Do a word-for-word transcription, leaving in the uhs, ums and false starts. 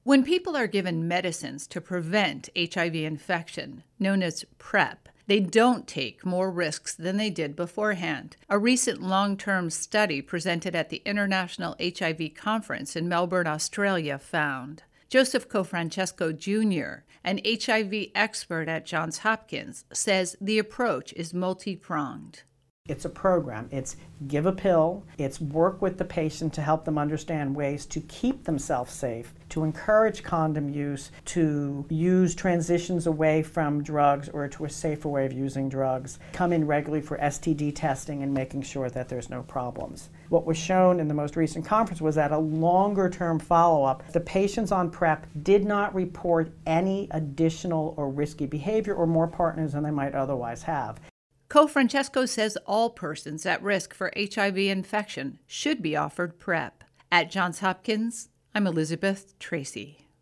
When people are given medicines to prevent H I V infection, known as PrEP, they don't take more risks than they did beforehand. A recent long-term study presented at the International H I V Conference in Melbourne, Australia, found. Joseph Cofrancesco Junior, an H I V expert at Johns Hopkins, says the approach is multi-pronged. It's a program. It's give a pill. It's work with the patient to help them understand ways to keep themselves safe, to encourage condom use, to use transitions away from drugs or to a safer way of using drugs, come in regularly for S T D testing and making sure that there's no problems. What was shown in the most recent conference was that a longer-term follow-up, the patients on PrEP did not report any additional or risky behavior or more partners than they might otherwise have. Cofrancesco says all persons at risk for H I V infection should be offered PrEP. At Johns Hopkins, I'm Elizabeth Tracy.